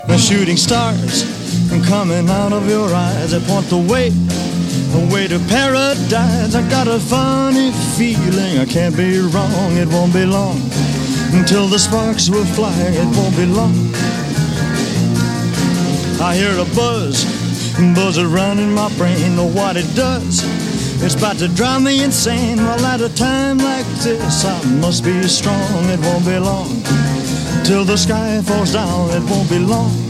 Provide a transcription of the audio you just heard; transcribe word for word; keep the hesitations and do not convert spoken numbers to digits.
The shooting stars coming out of your eyes, they point the way, the way to paradise. I got a funny feeling, I can't be wrong. It won't be long until the sparks will fly. It won't be long. I hear a buzz, buzz around in my brain. Know what it does? It's about to drive me insane. Well, at a time like this, I must be strong. It won't be long till the sky falls down. It won't be long.